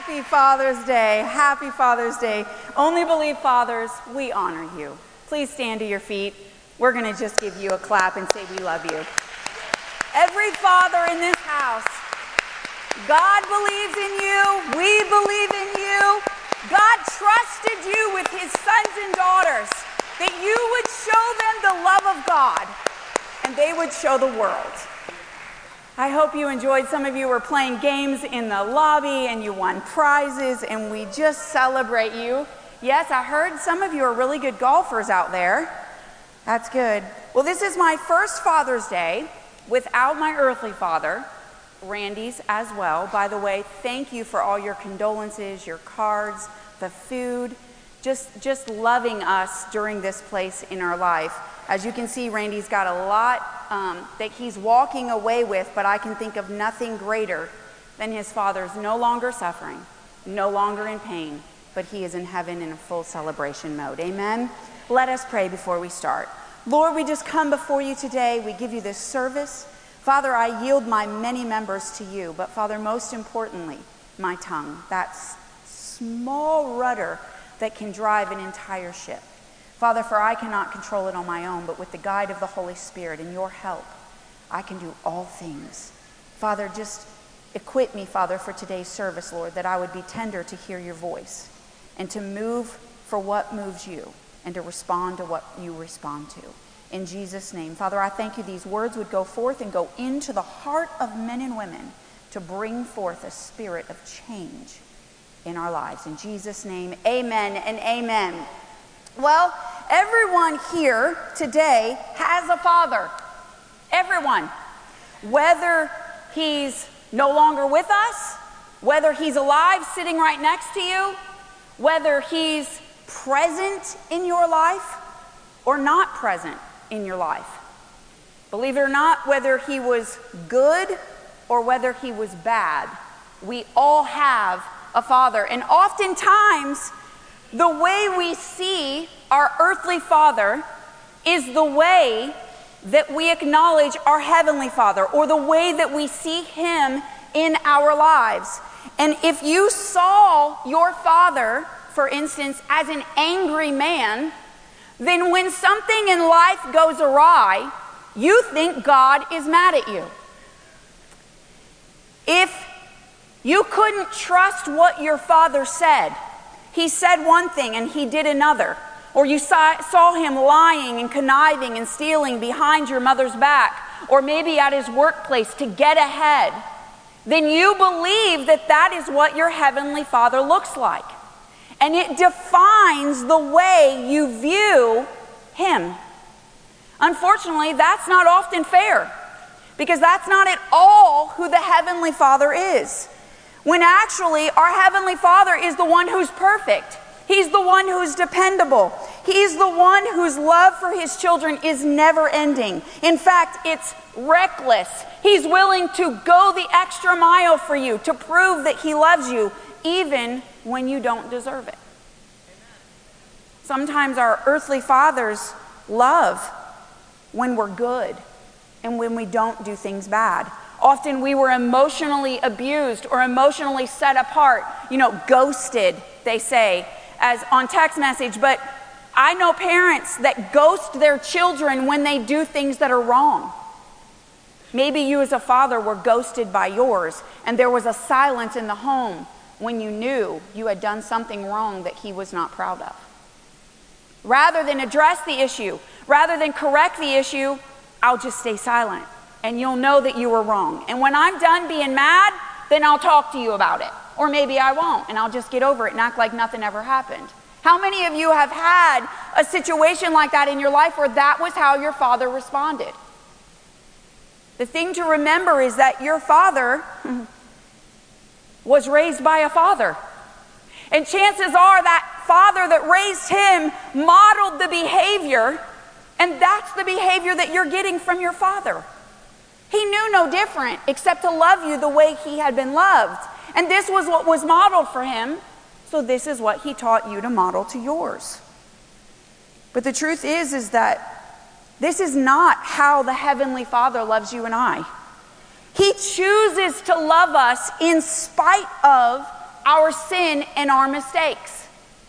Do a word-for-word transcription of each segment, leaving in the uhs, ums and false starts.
Happy Father's Day. Happy Father's Day. Only Believe Fathers, we honor you. Please stand to your feet. We're going to just give you a clap and say we love you. Every father in this house, God believes in you. We believe in you. God trusted you with his sons and daughters that you would show them the love of God and they would show the world. I hope you enjoyed. Some of you were playing games in the lobby and you won prizes, and we just celebrate you. Yes, I heard some of you are really good golfers out there. That's good. Well, this is my first Father's Day without my earthly father, Randy's as well. By the way, thank you for all your condolences, your cards, the food, just, just loving us during this place in our life. As you can see, Randy's got a lot um, that he's walking away with, but I can think of nothing greater than his father's no longer suffering, no longer in pain, but he is in heaven in a full celebration mode. Amen? Let us pray before we start. Lord, we just come before you today. We give you this service. Father, I yield my many members to you, but Father, most importantly, my tongue, that small rudder that can drive an entire ship. Father, for I cannot control it on my own, but with the guide of the Holy Spirit and your help, I can do all things. Father, just equip me, Father, for today's service, Lord, that I would be tender to hear your voice and to move for what moves you and to respond to what you respond to. In Jesus' name, Father, I thank you these words would go forth and go into the heart of men and women to bring forth a spirit of change in our lives. In Jesus' name, amen and amen. Well, everyone here today has a father. Everyone. Whether he's no longer with us, whether he's alive sitting right next to you, whether he's present in your life or not present in your life. Believe it or not, whether he was good or whether he was bad, we all have a father. And oftentimes, the way we see our earthly father is the way that we acknowledge our heavenly Father, or the way that we see him in our lives. And if you saw your father, for instance, as an angry man, then when something in life goes awry, you think God is mad at you. If you couldn't trust what your father said, he said one thing and he did another, or you saw, saw him lying and conniving and stealing behind your mother's back, or maybe at his workplace to get ahead, then you believe that that is what your heavenly Father looks like. And it defines the way you view him. Unfortunately, that's not often fair, because that's not at all who the heavenly Father is. When actually our heavenly Father is the one who's perfect. He's the one who's dependable. He's the one whose love for his children is never ending. In fact, it's reckless. He's willing to go the extra mile for you to prove that he loves you, even when you don't deserve it. Sometimes our earthly fathers love when we're good and when we don't do things bad. Often we were emotionally abused or emotionally set apart, you know, ghosted, they say, as on text message. But I know parents that ghost their children when they do things that are wrong. Maybe you as a father were ghosted by yours, and there was a silence in the home when you knew you had done something wrong that he was not proud of. Rather than address the issue, rather than correct the issue, I'll just stay silent. And you'll know that you were wrong. And when I'm done being mad, then I'll talk to you about it. Or maybe I won't, and I'll just get over it and act like nothing ever happened. How many of you have had a situation like that in your life where that was how your father responded? The thing to remember is that your father was raised by a father. And chances are that father that raised him modeled the behavior, and that's the behavior that you're getting from your father. He knew no different except to love you the way he had been loved. And this was what was modeled for him, so this is what he taught you to model to yours. But the truth is, is that this is not how the Heavenly Father loves you and I. He chooses to love us in spite of our sin and our mistakes.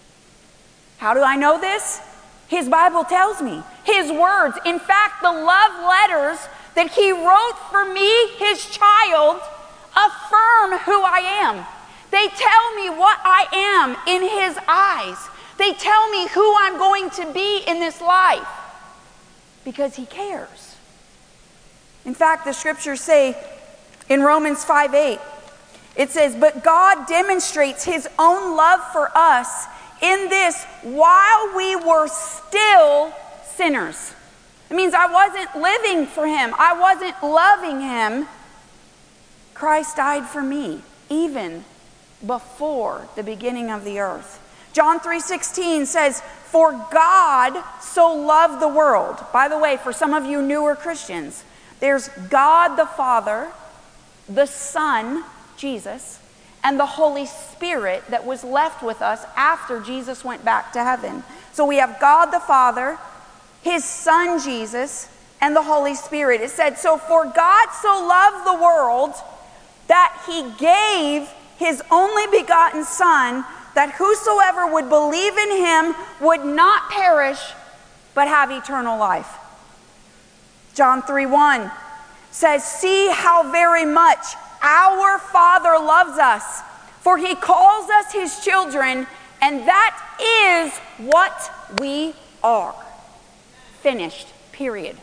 How do I know this? His Bible tells me. His words. In fact, the love letters that he wrote for me, his child, affirm who I am. They tell me what I am in his eyes. They tell me who I'm going to be in this life because he cares. In fact, the scriptures say in Romans five eight, it says, but God demonstrates his own love for us in this while we were still sinners. It means I wasn't living for him. I wasn't loving him. Christ died for me, even before the beginning of the earth. John three sixteen says, for God so loved the world. By the way, for some of you newer Christians, there's God the Father, the Son, Jesus, and the Holy Spirit that was left with us after Jesus went back to heaven. So we have God the Father, his Son Jesus, and the Holy Spirit. It said, so for God so loved the world that he gave his only begotten Son, that whosoever would believe in him would not perish, but have eternal life. John three one says, see how very much our Father loves us, for he calls us his children, and that is what we are. Finished, period.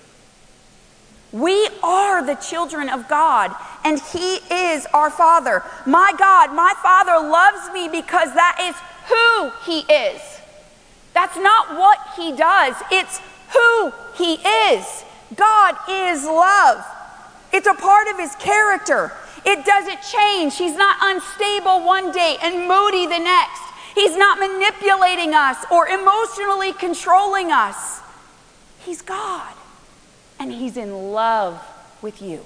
We are the children of God, and he is our Father. My God, my Father loves me because that is who he is. That's not what he does. It's who he is. God is love. It's a part of his character. It doesn't change. He's not unstable one day and moody the next. He's not manipulating us or emotionally controlling us. He's God, and he's in love with you.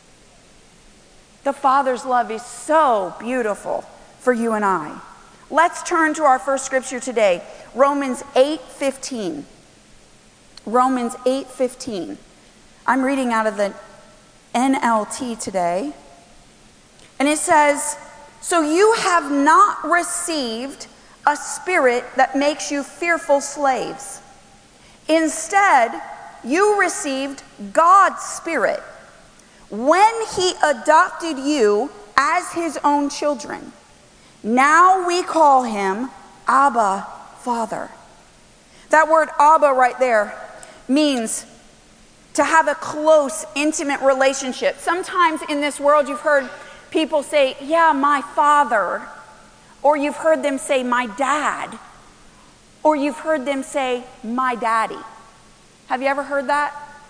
The Father's love is so beautiful for you and I. Let's turn to our first scripture today, Romans eight fifteen. Romans eight fifteen. I'm reading out of the N L T today. And it says, so you have not received a spirit that makes you fearful slaves. Instead, you received God's Spirit when he adopted you as his own children. Now we call him Abba, Father. That word Abba right there means to have a close, intimate relationship. Sometimes in this world you've heard people say, yeah, my father. Or you've heard them say, my dad. Or you've heard them say, my daddy. Have you ever heard that?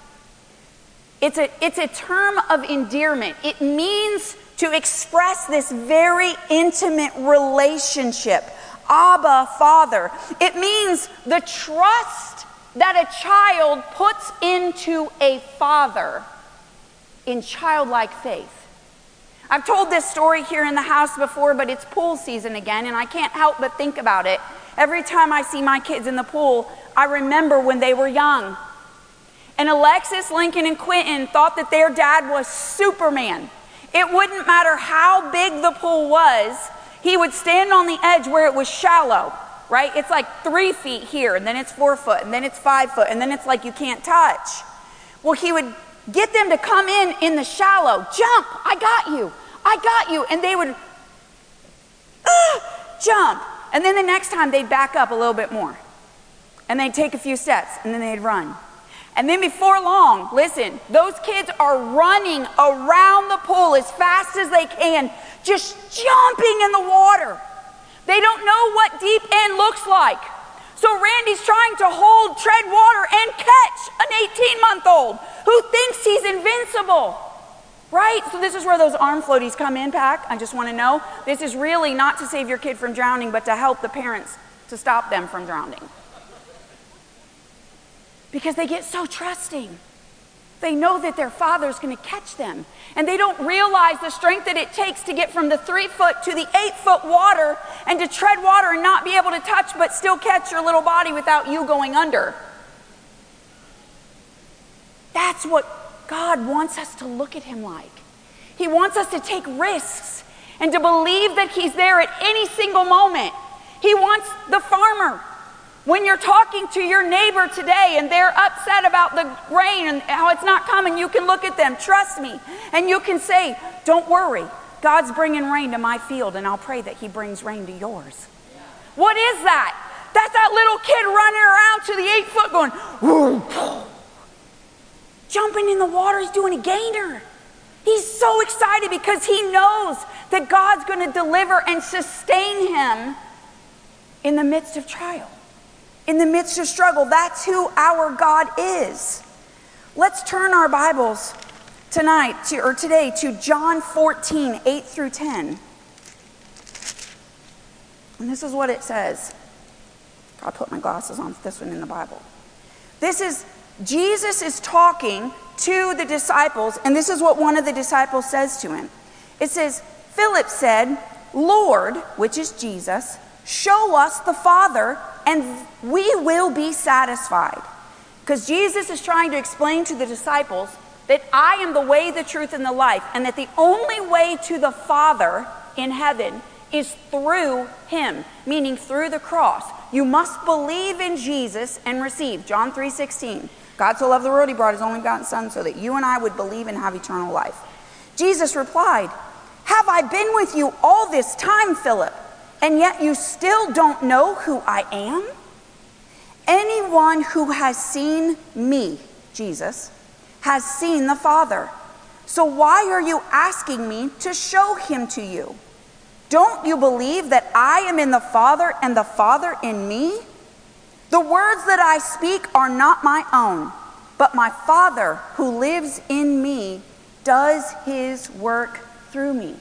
It's a, it's a term of endearment. It means to express this very intimate relationship. Abba, Father. It means the trust that a child puts into a father in childlike faith. I've told this story here in the house before, but it's pool season again, and I can't help but think about it. Every time I see my kids in the pool, I remember when they were young. And Alexis, Lincoln, and Quentin thought that their dad was Superman. It wouldn't matter how big the pool was, he would stand on the edge where it was shallow, right? It's like three feet here, and then it's four foot, and then it's five foot, and then it's like you can't touch. Well, he would get them to come in in the shallow. Jump, I got you, I got you. And they would uh, jump. And then the next time they'd back up a little bit more. And they'd take a few steps, and then they'd run. And then before long, listen, those kids are running around the pool as fast as they can, just jumping in the water. They don't know what deep end looks like. So Randy's trying to hold, tread water, and catch an eighteen-month-old who thinks he's invincible, right? So this is where those arm floaties come in, Pack. I just want to know. This is really not to save your kid from drowning, but to help the parents to stop them from drowning. Because they get so trusting. They know that their father's going to catch them. And they don't realize the strength that it takes to get from the three foot to the eight foot water and to tread water and not be able to touch but still catch your little body without you going under. That's what God wants us to look at him like. He wants us to take risks. and to believe that he's there at any single moment. He wants the farmer. When you're talking to your neighbor today and they're upset about the rain and how it's not coming, you can look at them, trust me, and you can say, don't worry, God's bringing rain to my field, and I'll pray that he brings rain to yours. What is that? That's that little kid running around to the eight foot going, whoa, jumping in the water. He's doing a gainer. He's so excited because he knows that God's going to deliver and sustain him in the midst of trial, in the midst of struggle. That's who our God is. Let's turn our Bibles tonight to, or today to John fourteen, eight through ten. And this is what it says. I put my glasses on, this one in the Bible. This is, Jesus is talking to the disciples, and this is what one of the disciples says to him. It says, Philip said, Lord, which is Jesus, show us the Father, and we will be satisfied. Because Jesus is trying to explain to the disciples that I am the way, the truth, and the life, and that the only way to the Father in heaven is through him, meaning through the cross. You must believe in Jesus and receive. John three sixteen. God so loved the world, he brought his only begotten Son so that you and I would believe and have eternal life. Jesus replied, have I been with you all this time, Philip, and yet you still don't know who I am? Anyone who has seen me, Jesus, has seen the Father. So why are you asking me to show him to you? Don't you believe that I am in the Father and the Father in me? The words that I speak are not my own, but my Father who lives in me does his work through me.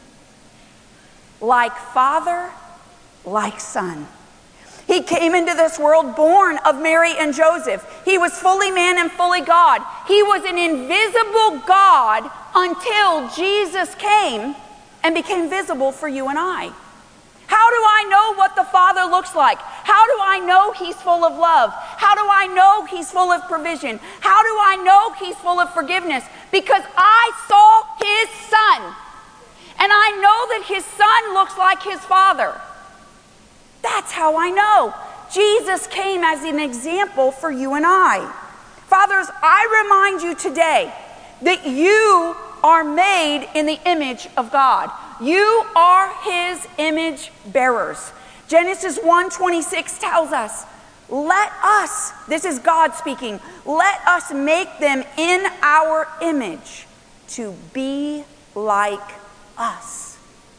Like Father, like Son. He came into this world born of Mary and Joseph. He was fully man and fully God. He was an invisible God until Jesus came and became visible for you and I. How do I know what the Father looks like? How do I know he's full of love? How do I know he's full of provision? How do I know he's full of forgiveness? Because I saw his Son. And I know that his Son looks like his Father. That's how I know. Jesus came as an example for you and I. Fathers, I remind you today that you are made in the image of God. You are his image bearers. Genesis one twenty-six tells us, let us, this is God speaking, let us make them in our image to be like us.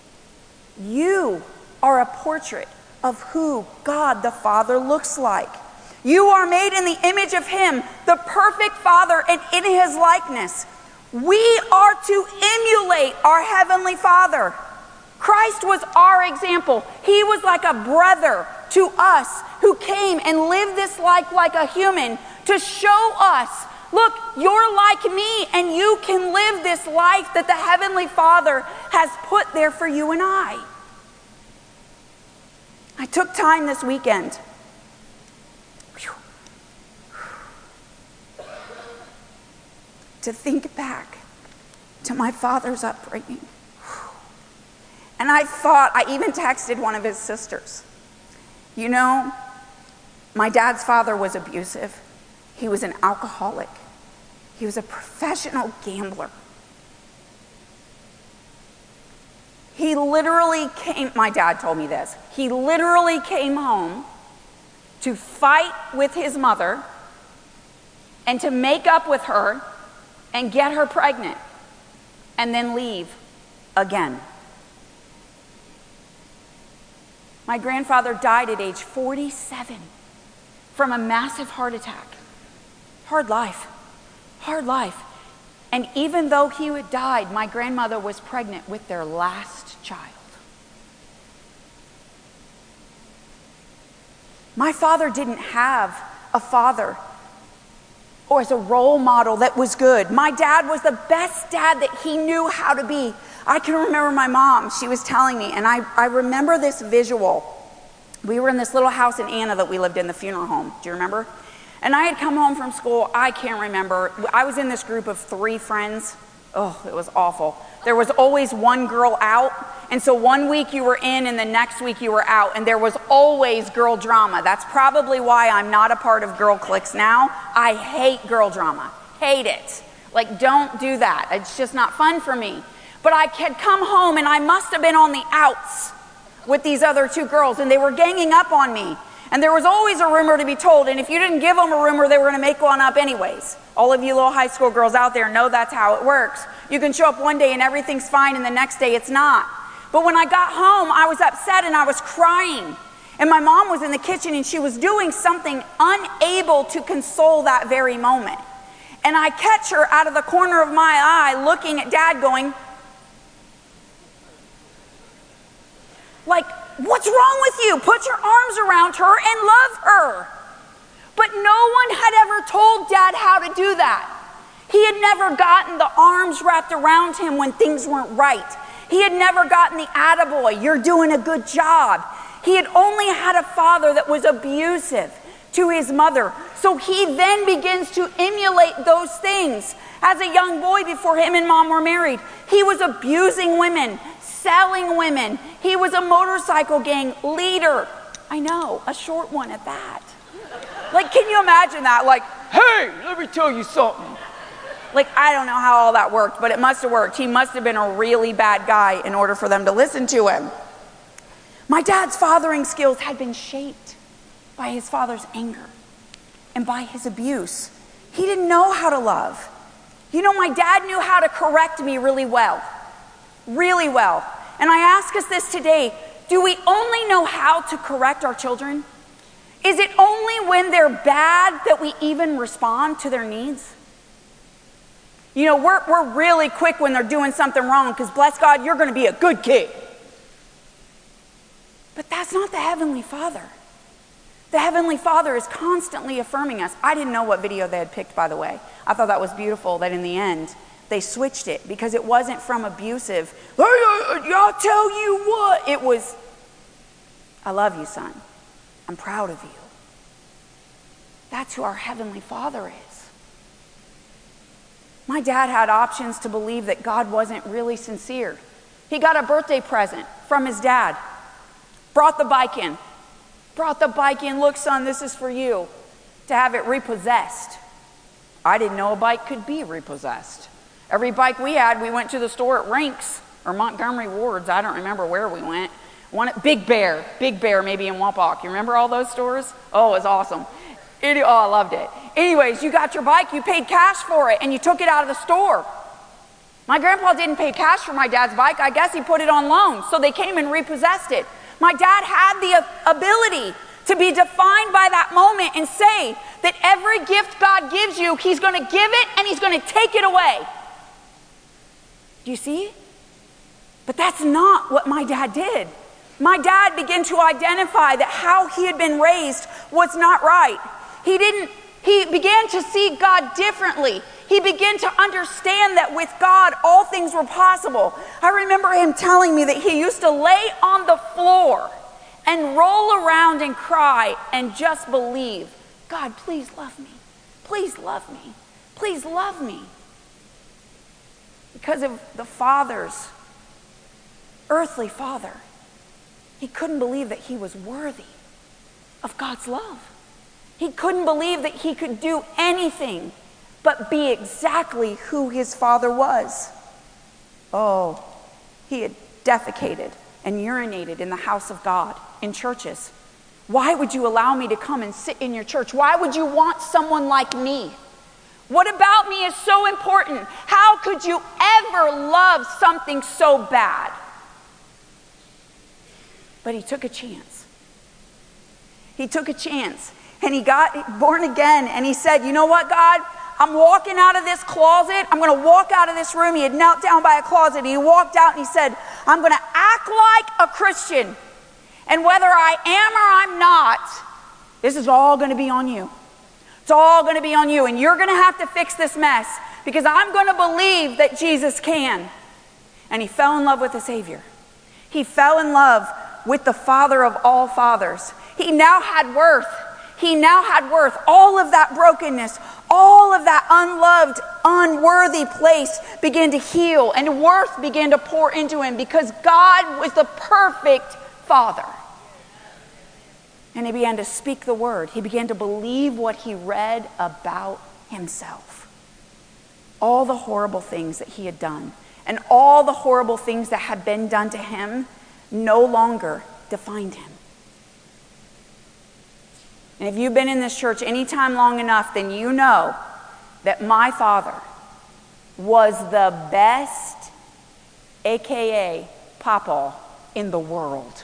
You are a portrait of who God the Father looks like. You are made in the image of him, the perfect Father, and in his likeness. We are to emulate our Heavenly Father. Christ was our example. He was like a brother to us who came and lived this life like a human to show us, look, you're like me and you can live this life that the Heavenly Father has put there for you and I. I took time this weekend to think back to my father's upbringing. And I thought, I even texted one of his sisters. You know, my dad's father was abusive. He was an alcoholic. He was a professional gambler. He literally came, my dad told me this, he literally came home to fight with his mother and to make up with her and get her pregnant and then leave again. My grandfather died at age forty-seven from a massive heart attack. Hard life, hard life. And even though he had died, my grandmother was pregnant with their last child. My father didn't have a father or as a role model that was good. My dad was the best dad that he knew how to be. I can remember my mom, she was telling me, and I, I remember this visual. We were in this little house in Anna that we lived in, the funeral home. Do you remember? And I had come home from school, I can't remember. I was in this group of three friends, Oh, it was awful. There was always one girl out, and so one week you were in and the next week you were out, and there was always girl drama. That's probably why I'm not a part of Girl Cliques now. I hate girl drama. Hate it. Like, don't do that. It's just not fun for me. But I had come home, and I must have been on the outs with these other two girls, and they were ganging up on me. And there was always a rumor to be told, and if you didn't give them a rumor, they were going to make one up anyways. All of you little high school girls out there know that's how it works. You can show up one day and everything's fine, and the next day it's not. But when I got home, I was upset and I was crying. And my mom was in the kitchen, and she was doing something, unable to console that very moment. And I catch her out of the corner of my eye looking at Dad going, like, what's wrong with you? Put your arms around her and love her. But no one had ever told Dad how to do that. He had never gotten the arms wrapped around him when things weren't right. He had never gotten the attaboy, you're doing a good job. He had only had a father that was abusive to his mother. So he then begins to emulate those things. As a young boy, before him and Mom were married, he was abusing women, selling women. He was a motorcycle gang leader. I know, a short one at that. Like, can you imagine that? Like, hey, let me tell you something. Like, I don't know how all that worked, but it must have worked. He must have been a really bad guy in order for them to listen to him. My dad's fathering skills had been shaped by his father's anger and by his abuse. He didn't know how to love. You know, my dad knew how to correct me really well. Really well. And I ask us this today, do we only know how to correct our children? Is it only when they're bad that we even respond to their needs? You know, we're, we're really quick when they're doing something wrong because, bless God, you're going to be a good kid. But that's not the Heavenly Father. The Heavenly Father is constantly affirming us. I didn't know what video they had picked, by the way. I thought that was beautiful that in the end, they switched it because it wasn't from abusive, I'll tell you what. It was, I love you, son. I'm proud of you. That's who our Heavenly Father is. My dad had options to believe that God wasn't really sincere. He got a birthday present from his dad. Brought the bike in. Brought the bike in. Look, son, this is for you. To have it repossessed. I didn't know a bike could be repossessed. Every bike we had, we went to the store at Rinks or Montgomery Ward's. I don't remember where we went. One at Big Bear. Big Bear, maybe in Wapak. You remember all those stores? Oh, it was awesome. It, oh, I loved it. Anyways, you got your bike, you paid cash for it, and you took it out of the store. My grandpa didn't pay cash for my dad's bike. I guess he put it on loan, so they came and repossessed it. My dad had the ability to be defined by that moment and say that every gift God gives you, he's going to give it and he's going to take it away. Do you see? But that's not what my dad did. My dad began to identify that how he had been raised was not right. He didn't, he began to see God differently. He began to understand that with God, all things were possible. I remember him telling me that he used to lay on the floor and roll around and cry and just believe, God, please love me. Please love me. Please love me. Because of the Father's earthly father, he couldn't believe that he was worthy of God's love. He couldn't believe that he could do anything but be exactly who his father was. Oh, he had defecated and urinated in the house of God, in churches. Why would you allow me to come and sit in your church? Why would you want someone like me? What about me is so important? How could you ever love something so bad? But he took a chance. He took a chance. And he got born again. And he said, you know what, God? I'm walking out of this closet. I'm going to walk out of this room. He had knelt down by a closet. And he walked out and he said, I'm going to act like a Christian. And whether I am or I'm not, this is all going to be on you. It's all going to be on you. And you're going to have to fix this mess. Because I'm going to believe that Jesus can. And he fell in love with the Savior. He fell in love with the Father of all fathers. He now had worth. He now had worth. All of that brokenness, all of that unloved, unworthy place began to heal, and worth began to pour into him because God was the perfect Father. And he began to speak the word. He began to believe what he read about himself. All the horrible things that he had done and all the horrible things that had been done to him no longer defined him. And if you've been in this church any time long enough, then you know that my father was the best, A K A Papa, in the world.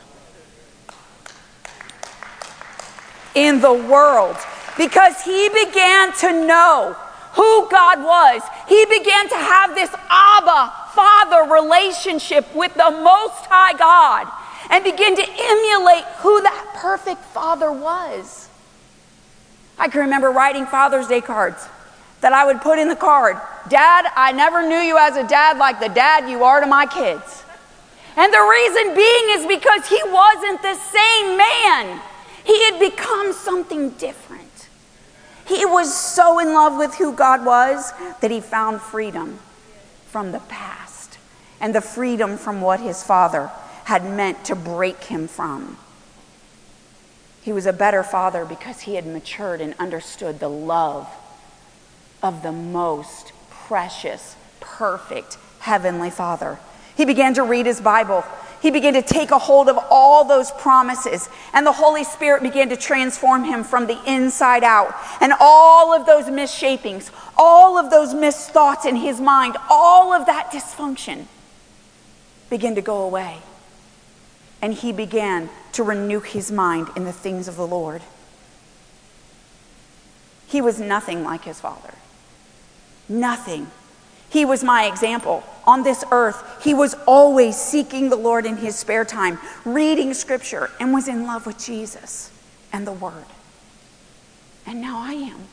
In the world. Because he began to know who God was. He began to have this Abba Father relationship with the Most High God and begin to emulate who that perfect Father was. I can remember writing Father's Day cards that I would put in the card, "Dad, I never knew you as a dad like the dad you are to my kids." And the reason being is because he wasn't the same man. He had become something different. He was so in love with who God was that he found freedom from the past and the freedom from what his father had meant to break him from. He was a better father because he had matured and understood the love of the most precious, perfect Heavenly Father. He began to read his Bible. He began to take a hold of all those promises, and the Holy Spirit began to transform him from the inside out. And all of those misshapings, all of those missed thoughts in his mind, all of that dysfunction began to go away. And he began to renew his mind in the things of the Lord. He was nothing like his father. Nothing. He was my example. On this earth, he was always seeking the Lord in his spare time, reading scripture, and was in love with Jesus and the Word. And now I am.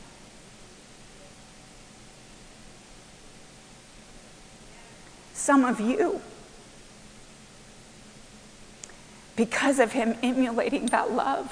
Some of you, because of him emulating that love,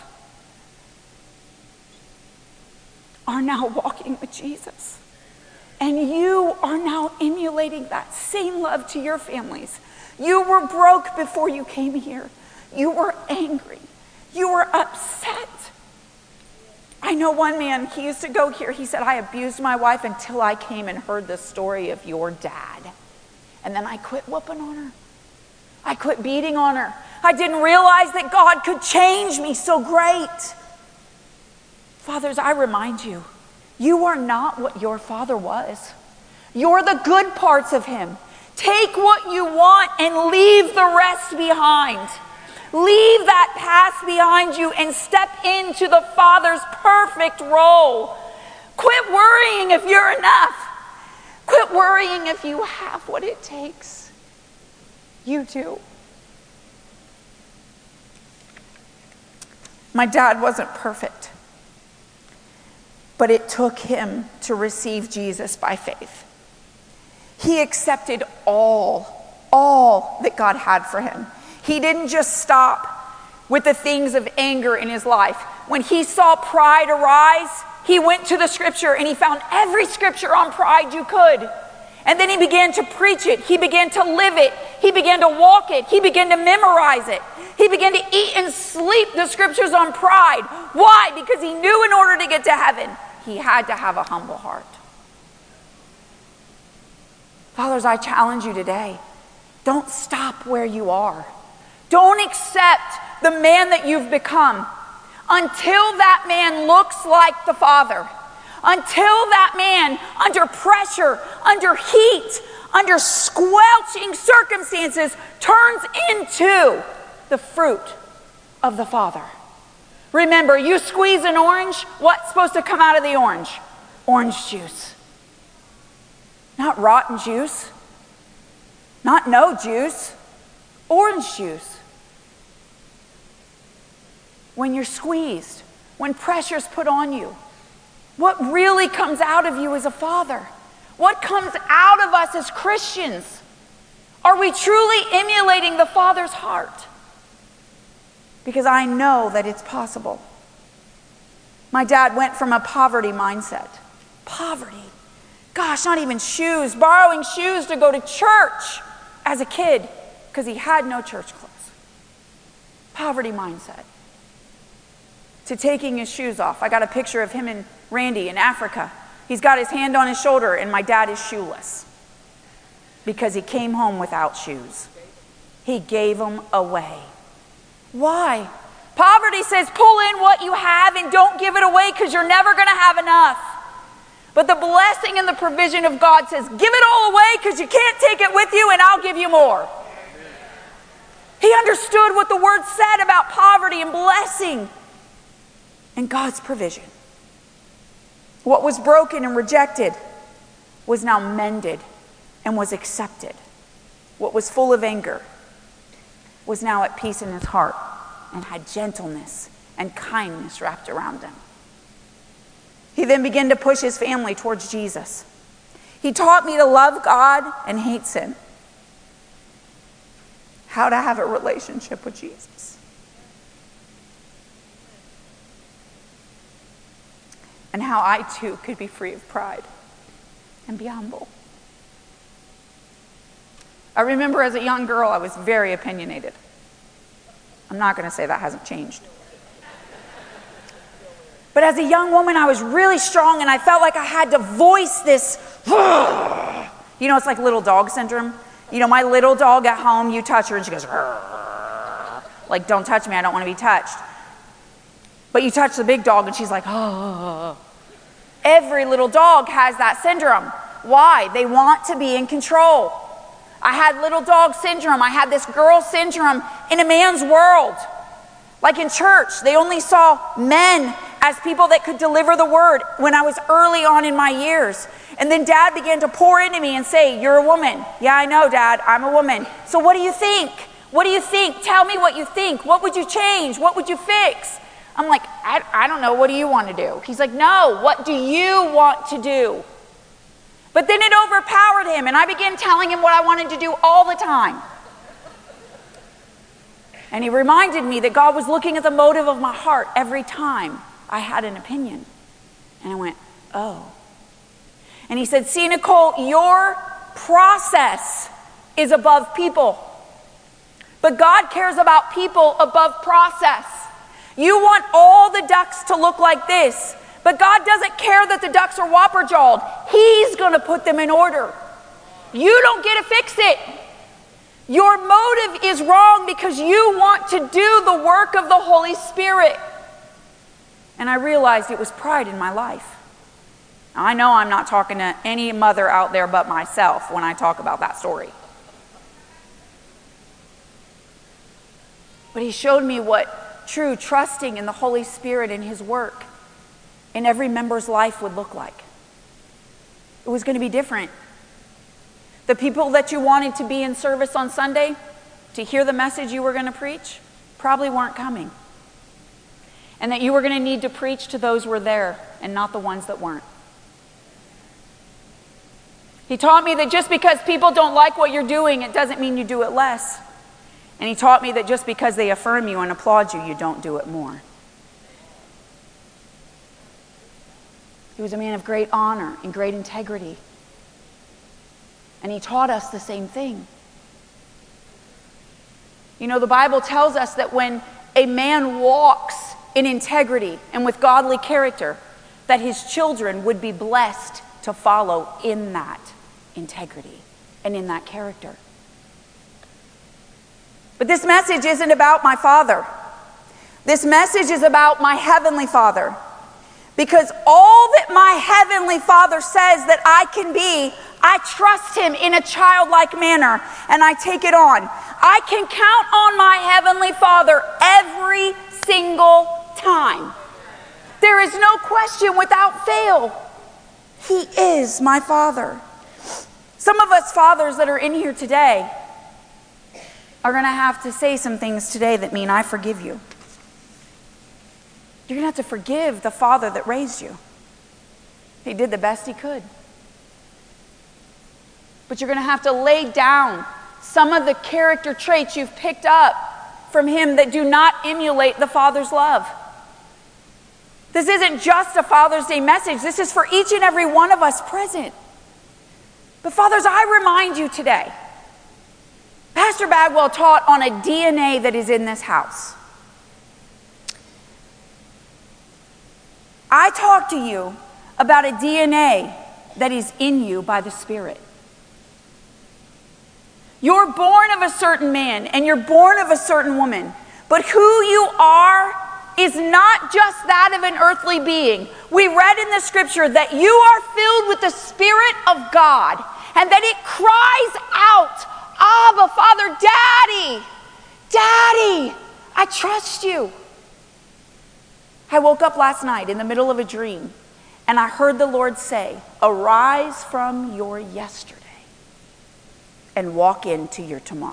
are now walking with Jesus. And you are now emulating that same love to your families. You were broke before you came here. You were angry. You were upset. I know one man, he used to go here. He said, "I abused my wife until I came and heard the story of your dad. And then I quit whooping on her. I quit beating on her. I didn't realize that God could change me so great." Fathers, I remind you, you are not what your father was. You're the good parts of him. Take what you want and leave the rest behind. Leave that past behind you and step into the Father's perfect role. Quit worrying if you're enough. Quit worrying if you have what it takes. You do. My dad wasn't perfect, but it took him to receive Jesus by faith. He accepted all, all that God had for him. He didn't just stop with the things of anger in his life. When he saw pride arise, he went to the scripture and he found every scripture on pride you could. And then he began to preach it. He began to live it. He began to walk it. He began to memorize it. He began to eat and sleep the scriptures on pride. Why? Because he knew in order to get to heaven, he had to have a humble heart. Fathers, I challenge you today. Don't stop where you are. Don't accept the man that you've become until that man looks like the Father. Until that man, under pressure, under heat, under squelching circumstances, turns into the fruit of the Father. Remember, you squeeze an orange, what's supposed to come out of the orange? Orange juice. Not rotten juice. Not no juice. Orange juice. When you're squeezed, when pressure's put on you, what really comes out of you as a father? What comes out of us as Christians? Are we truly emulating the Father's heart? Because I know that it's possible. My dad went from a poverty mindset Poverty. Gosh, not even shoes. Borrowing shoes to go to church as a kid because he had no church clothes. Poverty mindset. To taking his shoes off. I got a picture of him and Randy in Africa. He's got his hand on his shoulder and my dad is shoeless because he came home without shoes. He gave them away. Why? Poverty says pull in what you have and don't give it away because you're never going to have enough. But the blessing and the provision of God says give it all away because you can't take it with you and I'll give you more. He understood what the word said about poverty and blessing and God's provision. What was broken and rejected was now mended and was accepted. What was full of anger was now at peace in his heart and had gentleness and kindness wrapped around him. He then began to push his family towards Jesus. He taught me to love God and hate sin. How to have a relationship with Jesus. And how I too could be free of pride and be humble. I remember as a young girl, I was very opinionated. I'm not going to say that hasn't changed. But as a young woman, I was really strong and I felt like I had to voice this. You know, it's like little dog syndrome. You know, my little dog at home, you touch her and she goes, like, don't touch me, I don't want to be touched. But you touch the big dog and she's like, oh. Every little dog has that syndrome. Why? They want to be in control. I had little dog syndrome. I had this girl syndrome in a man's world. Like in church, they only saw men as people that could deliver the word when I was early on in my years. And then Dad began to pour into me and say, you're a woman. Yeah, I know, Dad, I'm a woman. So what do you think? What do you think? Tell me what you think. What would you change? What would you fix? I'm like, I, I don't know. What do you want to do? He's like, no, what do you want to do? But then it overpowered him, and I began telling him what I wanted to do all the time. And he reminded me that God was looking at the motive of my heart every time I had an opinion. And I went, oh. And he said, see, Nicole, your process is above people. But God cares about people above process. You want all the ducks to look like this, but God doesn't care that the ducks are whopper-jawed. He's going to put them in order. You don't get to fix it. Your motive is wrong because you want to do the work of the Holy Spirit. And I realized it was pride in my life. Now, I know I'm not talking to any mother out there but myself when I talk about that story. But he showed me what true trusting in the Holy Spirit and his work in every member's life would look like. It was going to be different. The people that you wanted to be in service on Sunday to hear the message you were going to preach probably weren't coming. And that you were going to need to preach to those who were there and not the ones that weren't. He taught me that just because people don't like what you're doing, it doesn't mean you do it less. And he taught me that just because they affirm you and applaud you, you don't do it more. He was a man of great honor and great integrity. And he taught us the same thing. You know, the Bible tells us that when a man walks in integrity and with godly character, that his children would be blessed to follow in that integrity and in that character. But this message isn't about my Father. This message is about my Heavenly Father. Because all that my Heavenly Father says that I can be, I trust him in a childlike manner and I take it on. I can count on my Heavenly Father every single time. There is no question without fail. He is my Father. Some of us fathers that are in here today are going to have to say some things today that mean I forgive you. You're going to have to forgive the father that raised you. He did the best he could. But you're going to have to lay down some of the character traits you've picked up from him that do not emulate the Father's love. This isn't just a Father's Day message. This is for each and every one of us present. But fathers, I remind you today, Pastor Bagwell taught on a D N A that is in this house. I talk to you about a D N A that is in you by the Spirit. You're born of a certain man and you're born of a certain woman, but who you are is not just that of an earthly being. We read in the scripture that you are filled with the Spirit of God and that it cries out, Abba, Father, Daddy, Daddy, I trust you. I woke up last night in the middle of a dream and I heard the Lord say, arise from your yesterday and walk into your tomorrow.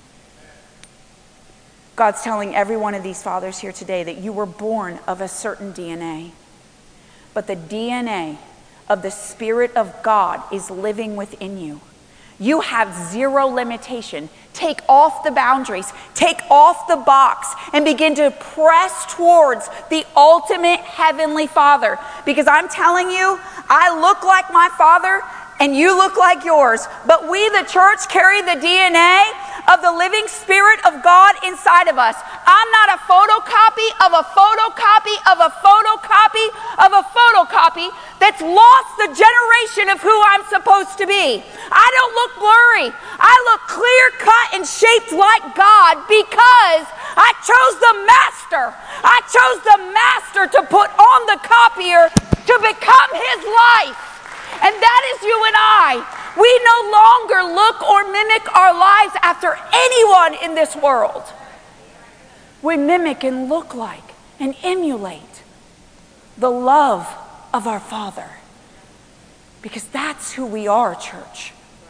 God's telling every one of these fathers here today that you were born of a certain D N A, but the D N A of the Spirit of God is living within you. You have zero limitation. Take off the boundaries, take off the box, and begin to press towards the ultimate Heavenly Father. Because I'm telling you, I look like my Father, and you look like yours. But we, the church, carry the D N A of the living Spirit of God inside of us. I'm not a photocopy of a photocopy of a photocopy of a photocopy that's lost the generation of who I'm supposed to be. I don't look blurry. I look clear cut and shaped like God because I chose the master. I chose the master to put on the copier to become his life. And that is you and I. We no longer look or mimic our lives after anyone in this world. We mimic and look like and emulate the love of our Father. Because that's who we are, church.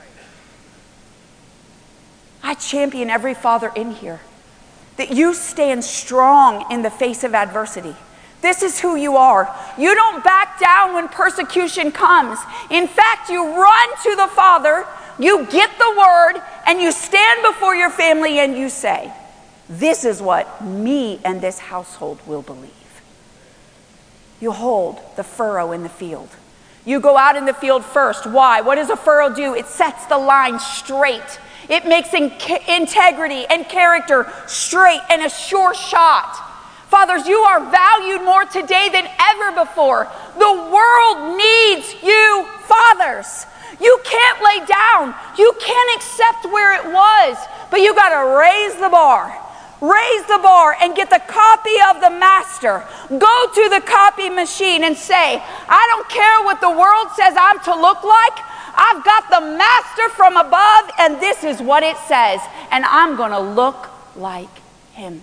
I champion every father in here that you stand strong in the face of adversity. This is who you are. You don't back down when persecution comes. In fact, you run to the Father, you get the word, and you stand before your family and you say, this is what me and this household will believe. You hold the furrow in the field. You go out in the field first. Why? What does a furrow do? It sets the line straight. It makes in- integrity and character straight and a sure shot. Fathers, you are valued more today than ever before. The world needs you, fathers. You can't lay down. You can't accept where it was, but you got to raise the bar. Raise the bar and get the copy of the master. Go to the copy machine and say, I don't care what the world says I'm to look like. I've got the master from above, and this is what it says, and I'm going to look like him.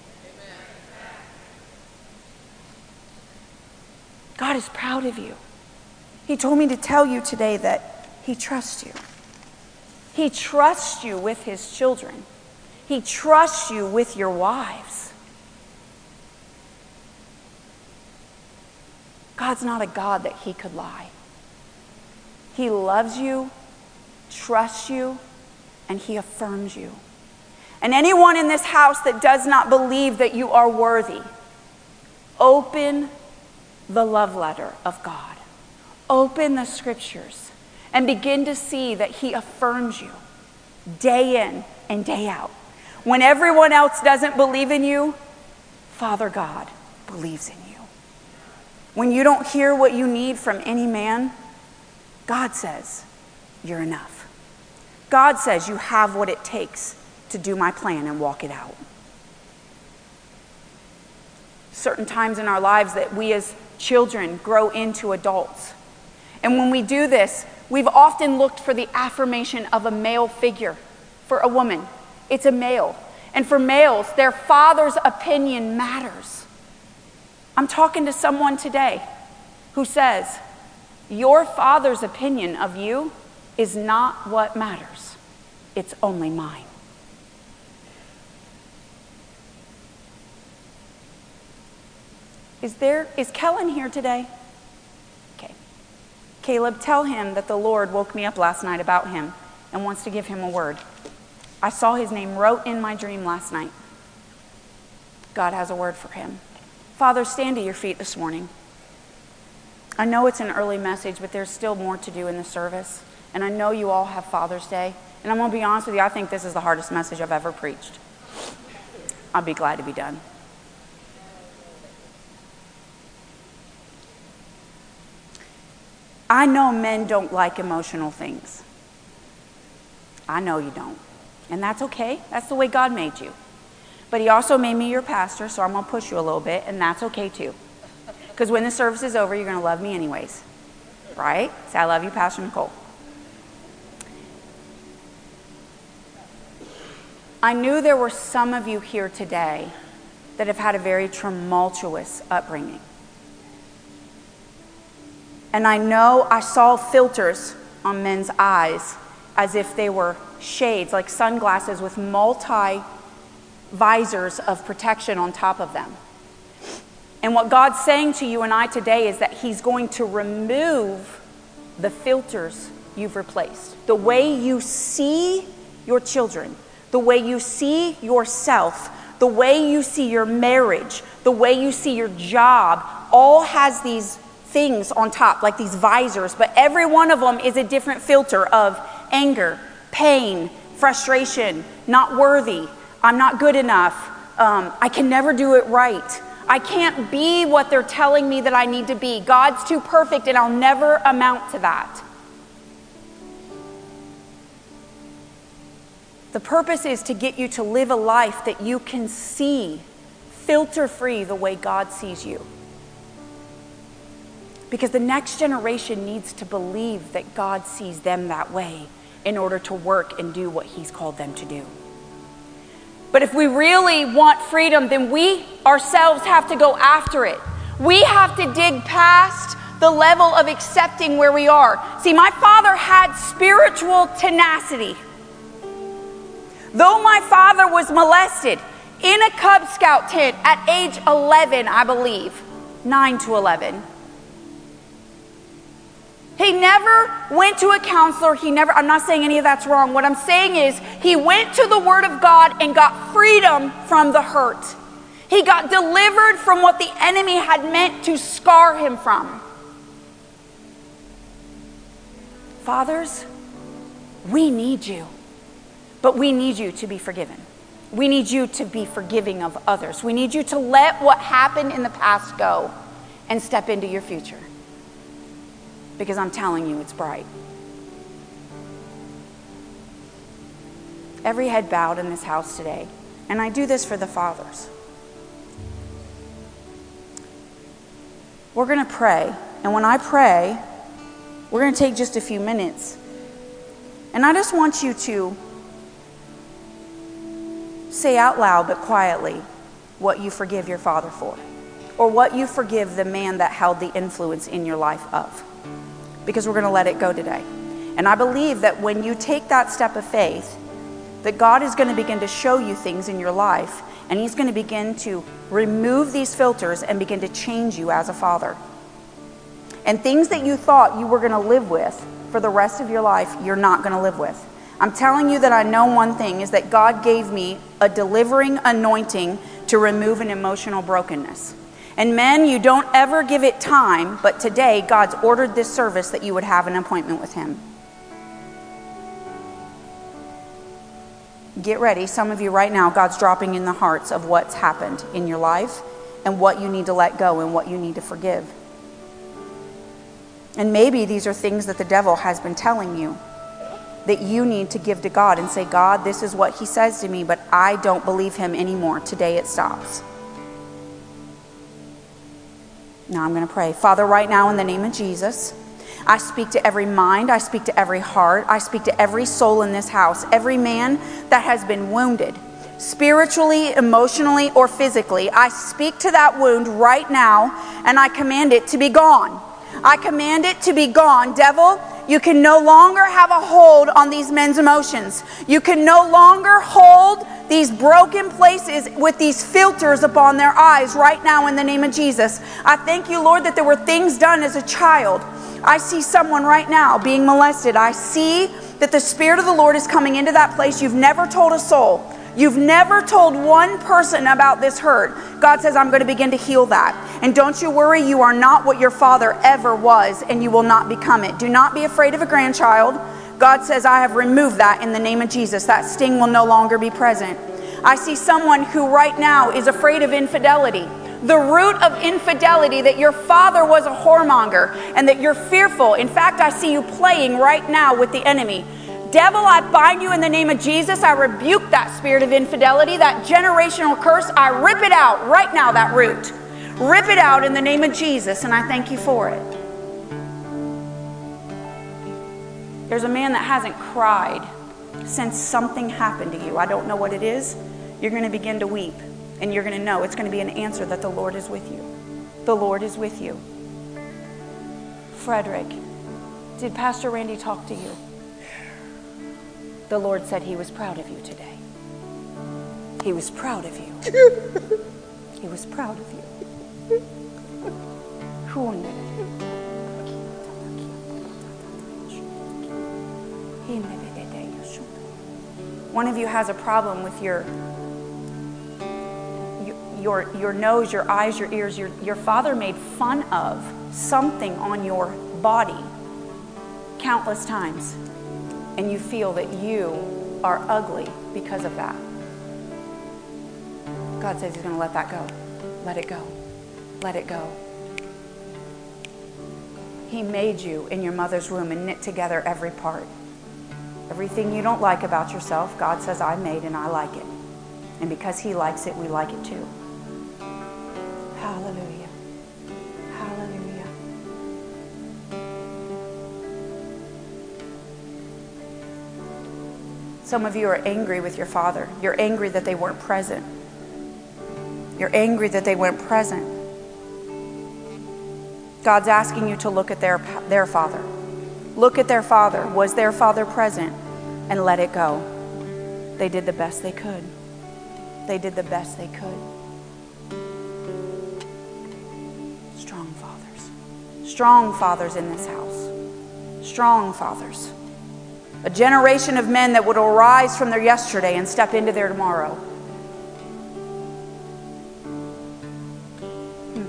God is proud of you. He told me to tell you today that he trusts you. He trusts you with his children. He trusts you with your wives. God's not a God that he could lie. He loves you, trusts you, and he affirms you. And anyone in this house that does not believe that you are worthy, open the love letter of God. Open the scriptures and begin to see that he affirms you day in and day out. When everyone else doesn't believe in you, Father God believes in you. When you don't hear what you need from any man, God says you're enough. God says you have what it takes to do my plan and walk it out. Certain times in our lives that we as children grow into adults. And when we do this, we've often looked for the affirmation of a male figure. For a woman, it's a male. And for males, their father's opinion matters. I'm talking to someone today who says, your father's opinion of you is not what matters. It's only mine. Is there, is Kellen here today? Okay. Caleb, tell him that the Lord woke me up last night about him and wants to give him a word. I saw his name wrote in my dream last night. God has a word for him. Father, stand to your feet this morning. I know it's an early message, but there's still more to do in the service. And I know you all have Father's Day. And I'm going to be honest with you, I think this is the hardest message I've ever preached. I'll be glad to be done. I know men don't like emotional things. I know you don't. And that's okay. That's the way God made you. But he also made me your pastor, so I'm going to push you a little bit, and that's okay too. Because when the service is over, you're going to love me anyways. Right? Say, I love you, Pastor Nicole. I knew there were some of you here today that have had a very tumultuous upbringing. And I know I saw filters on men's eyes as if they were shades, like sunglasses with multi-visors of protection on top of them. And what God's saying to you and I today is that he's going to remove the filters you've replaced. The way you see your children, the way you see yourself, the way you see your marriage, the way you see your job, all has these things on top, like these visors, but every one of them is a different filter of anger, pain, frustration, not worthy, I'm not good enough, um, I can never do it right, I can't be what they're telling me that I need to be, God's too perfect and I'll never amount to that. The purpose is to get you to live a life that you can see filter-free the way God sees you. Because the next generation needs to believe that God sees them that way in order to work and do what he's called them to do. But if we really want freedom, then we ourselves have to go after it. We have to dig past the level of accepting where we are. See, my father had spiritual tenacity. Though my father was molested in a Cub Scout tent at age eleven, I believe, nine to eleven, he never went to a counselor. He never, I'm not saying any of that's wrong. What I'm saying is he went to the Word of God and got freedom from the hurt. He got delivered from what the enemy had meant to scar him from. Fathers, we need you, but we need you to be forgiven. We need you to be forgiving of others. We need you to let what happened in the past go and step into your future. Because I'm telling you, it's bright. Every head bowed in this house today. And I do this for the fathers. We're going to pray. And when I pray, we're going to take just a few minutes. And I just want you to say out loud but quietly what you forgive your father for. Or what you forgive the man that held the influence in your life of. Because we're going to let it go today. And I believe that when you take that step of faith, that God is going to begin to show you things in your life, and he's going to begin to remove these filters and begin to change you as a father. And things that you thought you were going to live with for the rest of your life, you're not going to live with. I'm telling you that I know one thing, is that God gave me a delivering anointing to remove an emotional brokenness. And men, you don't ever give it time, but today God's ordered this service that you would have an appointment with him. Get ready. Some of you right now, God's dropping in the hearts of what's happened in your life and what you need to let go and what you need to forgive. And maybe these are things that the devil has been telling you that you need to give to God and say, God, this is what he says to me, but I don't believe him anymore. Today it stops. Now I'm going to pray. Father, right now in the name of Jesus, I speak to every mind. I speak to every heart. I speak to every soul in this house. Every man that has been wounded, spiritually, emotionally, or physically. I speak to that wound right now, and I command it to be gone. I command it to be gone. Devil, you can no longer have a hold on these men's emotions. You can no longer hold these broken places with these filters upon their eyes right now in the name of Jesus. I thank you, Lord, that there were things done as a child. I see someone right now being molested. I see that the Spirit of the Lord is coming into that place. You've never told a soul. You've never told one person about this hurt. God says, I'm going to begin to heal that. And don't you worry, you are not what your father ever was, and you will not become it. Do not be afraid of a grandchild. God says, I have removed that in the name of Jesus. That sting will no longer be present. I see someone who right now is afraid of infidelity. The root of infidelity, that your father was a whoremonger and that you're fearful. In fact, I see you playing right now with the enemy. Devil, I bind you in the name of Jesus. I rebuke that spirit of infidelity, that generational curse. I rip it out right now, that root. Rip it out in the name of Jesus, and I thank you for it. There's a man that hasn't cried since something happened to you. I don't know what it is. You're going to begin to weep, and you're going to know it's going to be an answer that the Lord is with you. The Lord is with you. Frederick, did Pastor Randy talk to you? The Lord said he was proud of you today. He was proud of you. He was proud of you. One of you has a problem with your your your nose, your eyes, your ears. Your, your father made fun of something on your body countless times. And you feel that you are ugly because of that. God says he's going to let that go. Let it go. Let it go. He made you in your mother's womb and knit together every part. Everything you don't like about yourself, God says, I made and I like it. And because he likes it, we like it too. Hallelujah. Hallelujah. Some of you are angry with your father. You're angry that they weren't present. You're angry that they weren't present. God's asking you to look at their, their father. Look at their father. Was their father present? And let it go. They did the best they could. They did the best they could. Strong fathers. Strong fathers in this house. Strong fathers. A generation of men that would arise from their yesterday and step into their tomorrow. Hmm.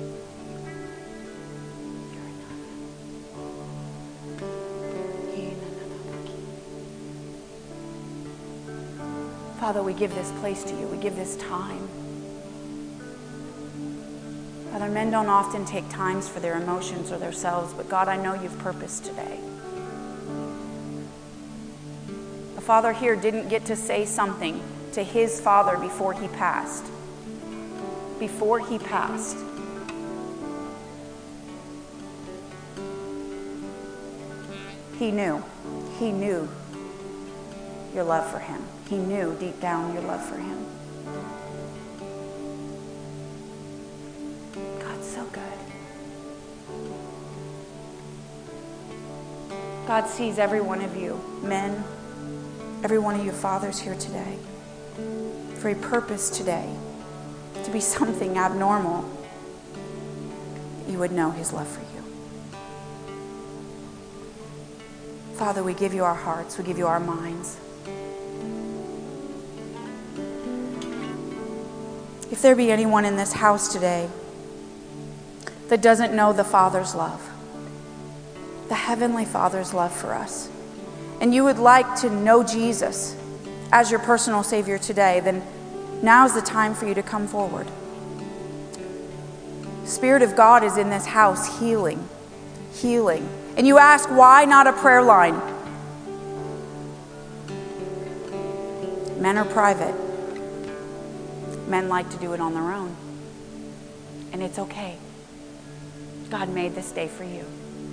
Father, we give this place to you. We give this time. Father, men don't often take times for their emotions or themselves, but God, I know you've purposed today. Father here didn't get to say something to his father before he passed. Before he passed. He knew. He knew your love for him. He knew deep down your love for him. God's so good. God sees every one of you, men, every one of you fathers here today, for a purpose today, to be something abnormal, that you would know his love for you. Father, we give you our hearts, we give you our minds. If there be anyone in this house today that doesn't know the Father's love, the Heavenly Father's love for us, and you would like to know Jesus as your personal Savior today, then now's the time for you to come forward. Spirit of God is in this house healing, healing. And you ask, why not a prayer line? Men are private. Men like to do it on their own. And it's okay. God made this day for you.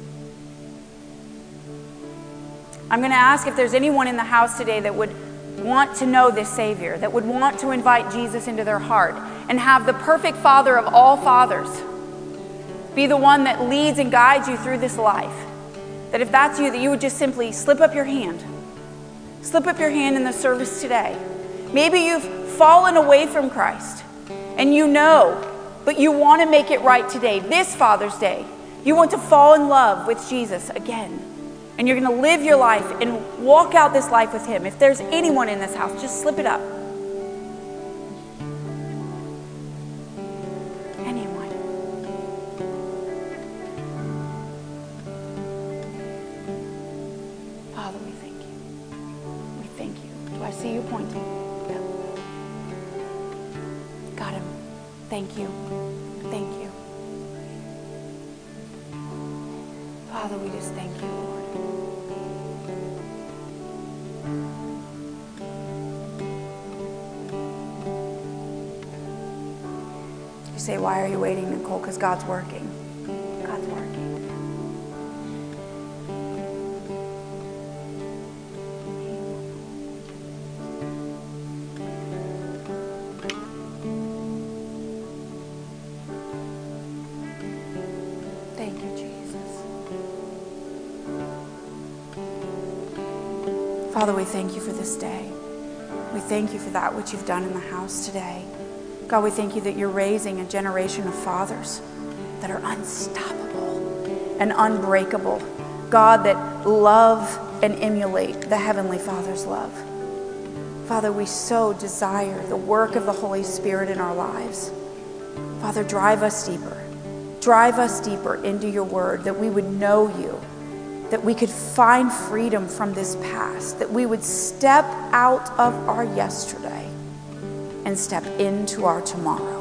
I'm going to ask if there's anyone in the house today that would want to know this Savior, that would want to invite Jesus into their heart and have the perfect Father of all fathers be the one that leads and guides you through this life. That if that's you, that you would just simply slip up your hand. Slip up your hand in the service today. Maybe you've fallen away from Christ and you know, but you want to make it right today, this Father's Day. You want to fall in love with Jesus again. And you're going to live your life and walk out this life with him. If there's anyone in this house, just slip it up. pointing. Yeah. Got him. Thank you. Thank you. Father, we just thank you, Lord. You say, why are you waiting, Nicole? Because God's working. God's working. Thank you, Jesus. Father, we thank you for this day. We thank you for that which you've done in the house today. God, we thank you that you're raising a generation of fathers that are unstoppable and unbreakable. God, that love and emulate the Heavenly Father's love. Father, we so desire the work of the Holy Spirit in our lives. Father, drive us deeper. Drive us deeper into your word, that we would know you, that we could find freedom from this past, that we would step out of our yesterday and step into our tomorrow.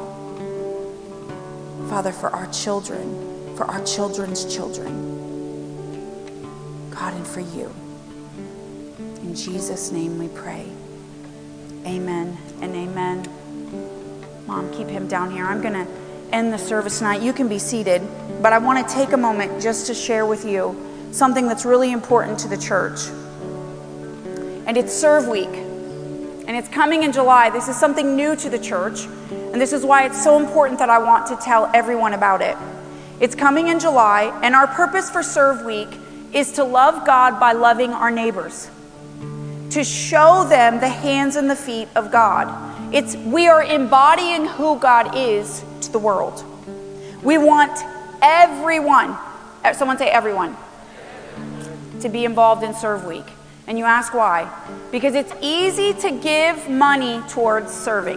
Father, for our children, for our children's children, God, and for you. In Jesus' name we pray. Amen and amen. Mom, keep him down here. I'm going to end the service tonight. You can be seated, but I want to take a moment just to share with you something that's really important to the church. And it's Serve Week. And it's coming in July. This is something new to the church. And this is why it's so important that I want to tell everyone about it. It's coming in July, and our purpose for Serve Week is to love God by loving our neighbors, to show them the hands and the feet of God. It's we are embodying who God is to the world. We want everyone, someone say everyone, to be involved in Serve Week. And you ask why? Because it's easy to give money towards serving,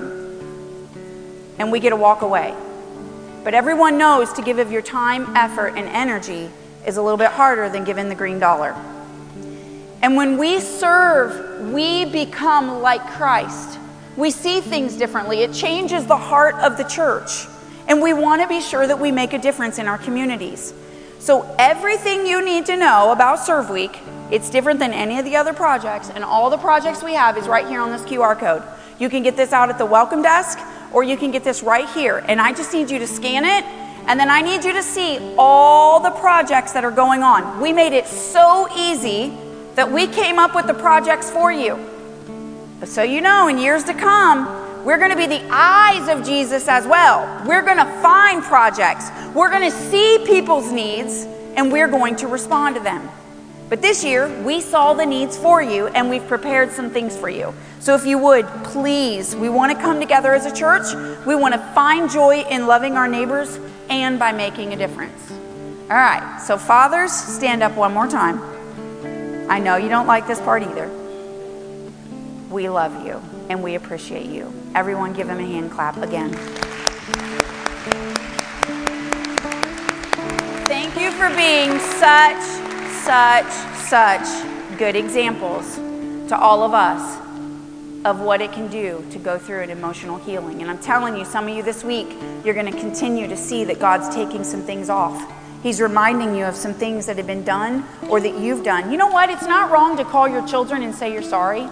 and we get to walk away. But everyone knows to give of your time, effort, and energy is a little bit harder than giving the green dollar. And when we serve, we become like Christ. We see things differently. It changes the heart of the church. And we want to be sure that we make a difference in our communities. So everything you need to know about Serve Week, it's different than any of the other projects, and all the projects we have is right here on this Q R code. You can get this out at the welcome desk, or you can get this right here. And I just need you to scan it, and then I need you to see all the projects that are going on. We made it so easy that we came up with the projects for you. But so you know, in years to come, we're going to be the eyes of Jesus as well. We're going to find projects. We're going to see people's needs, and we're going to respond to them. But this year, we saw the needs for you, and we've prepared some things for you. So if you would, please, we want to come together as a church. We want to find joy in loving our neighbors and by making a difference. All right, so fathers, stand up one more time. I know you don't like this part either. We love you, and we appreciate you. Everyone give him a hand clap again. Thank you for being such, such, such good examples to all of us of what it can do to go through an emotional healing. And I'm telling you, some of you this week, you're going to continue to see that God's taking some things off. He's reminding you of some things that have been done or that you've done. You know what? It's not wrong to call your children and say you're sorry.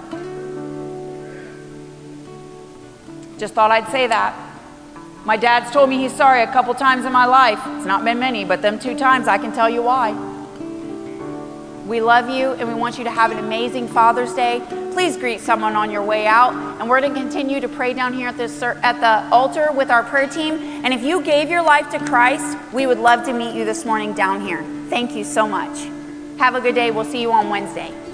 Just thought I'd say that. My dad's told me he's sorry a couple times in my life. It's not been many, but them two times I can tell you why. We love you, and we want you to have an amazing Father's Day. Please greet someone on your way out, and we're going to continue to pray down here at the, at the altar with our prayer team. And if you gave your life to Christ, we would love to meet you this morning down here. Thank you so much. Have a good day. We'll see you on Wednesday.